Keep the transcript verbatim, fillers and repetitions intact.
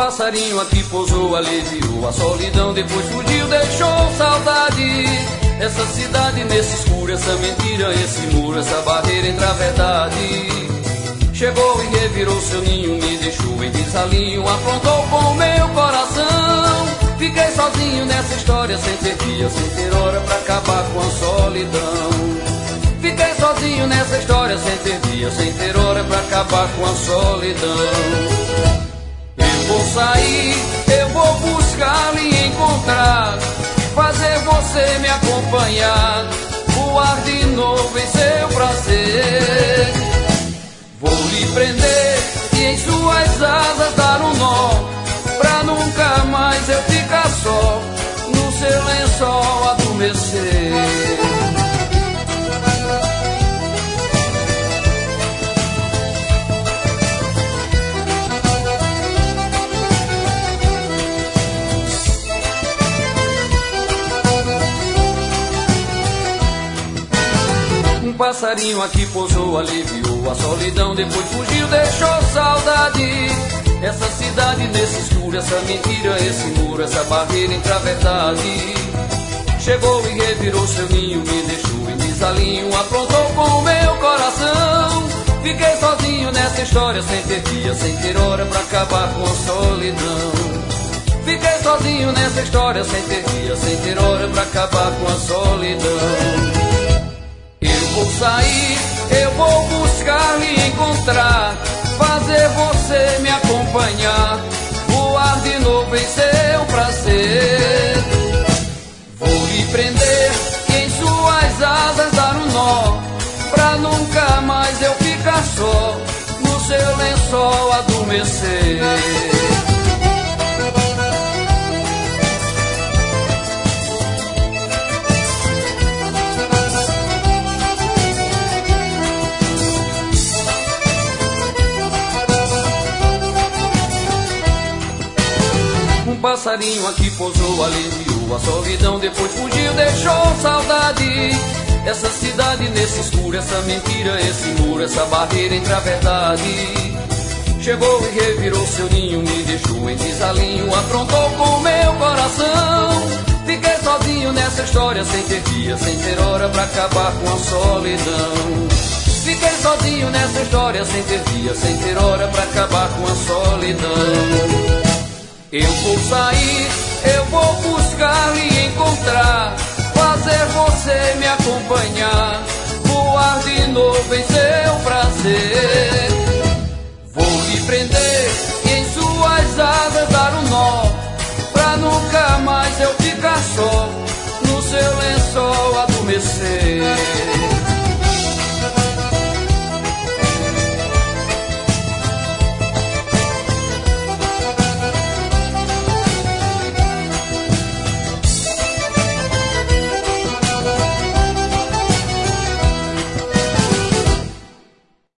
passarinho aqui pousou, aliviou a solidão, depois fugiu, deixou saudade. Essa cidade nesse escuro, essa mentira, esse muro, essa barreira entre a verdade. Chegou e revirou seu ninho, me deixou em desalinho, aprontou com o meu coração. Fiquei sozinho nessa história, sem ter dia, sem ter hora pra acabar com a solidão. Fiquei sozinho nessa história, sem ter dia, sem ter hora pra acabar com a solidão. Eu vou sair, eu vou buscar lhe encontrar, fazer você me acompanhar, voar de novo em seu prazer. Vou lhe prender e em suas asas dar um nó, pra nunca mais eu ficar só, no seu lençol adormecer. Um passarinho aqui pousou, aliviou a solidão, depois fugiu, deixou saudade. Essa cidade nesse escuro, essa mentira, esse muro, essa barreira entre a verdade. Chegou e revirou seu ninho, me deixou em desalinho, aprontou com o meu coração. Fiquei sozinho nessa história, sem ter dia, sem ter hora pra acabar com a solidão. Fiquei sozinho nessa história, sem ter dia, sem ter hora pra acabar com a solidão. Eu vou sair, eu vou buscar lhe encontrar, fazer você me acompanhar, voar de novo em seu prazer. Vou lhe prender e em suas asas dar um nó, pra nunca mais eu ficar só, no seu lençol adormecer. Um passarinho aqui pousou, aliviou a solidão, depois fugiu, deixou saudade. Essa cidade nesse escuro, essa mentira, esse muro, essa barreira entre a verdade. Chegou e revirou seu ninho, me deixou em desalinho, aprontou com o meu coração. Fiquei sozinho nessa história, sem ter dia, sem ter hora pra acabar com a solidão. Fiquei sozinho nessa história, sem ter dia, sem ter hora pra acabar com a solidão. Eu vou sair, eu vou buscar lhe encontrar, fazer você me acompanhar.